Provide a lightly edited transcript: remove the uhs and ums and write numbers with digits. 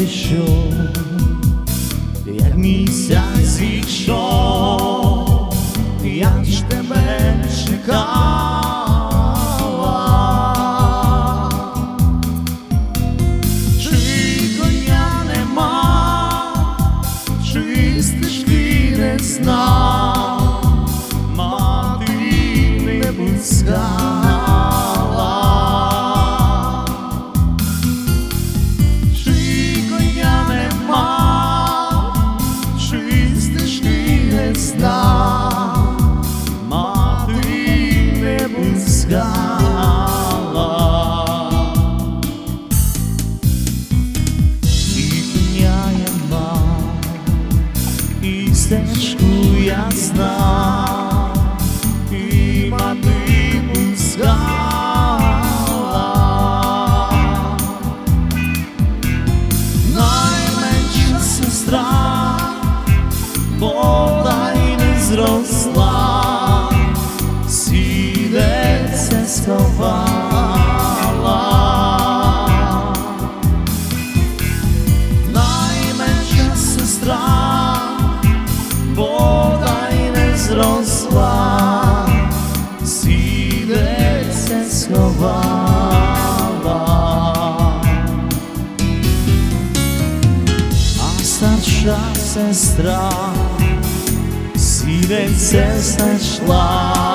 пішов, як місяць зійшов, я ж тебе чекала. Чи коня нема, чи стежки не знав, мати не пускала. Чи коня нема, чи стежки не знав, мати не пускала. І коня я мав, і стежку я знав, і мати пускала. Найменша сестра бодай не зросла, сідеться сховала. Найменша сестра бодай не зросла, сідеться сховала. А старша сестра сідеться знайшла.